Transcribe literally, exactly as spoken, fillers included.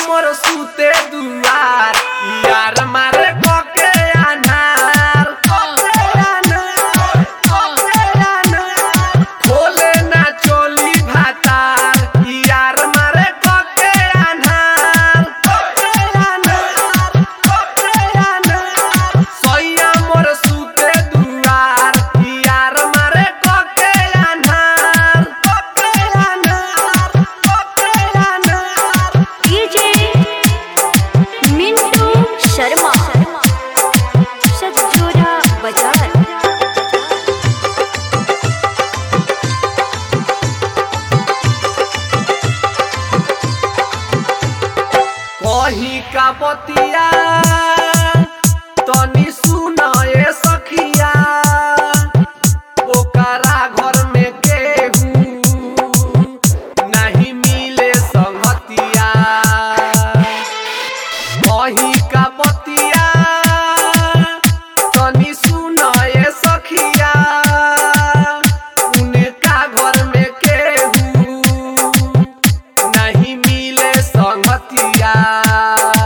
मोर सूते दुआर यार मारे कोके अनार कोके अनार कोके अनार खोले ना चोली भातार यार मारे कोके अनार कोके अनार कोके अनार सोया मोर सूते दुआर यार मारे कोके अनार कोके अनार कोके अनार डीजे मिंटू शर्मा सतचोरा बाजार। कहीं का बतिया तनी सुनाए सखिया ओकरा घर में केहू नहीं मिले संगतिया कहीं का बतिया तनी सुनाए सखिया उनका घर में केहू नहीं मिले संगतिया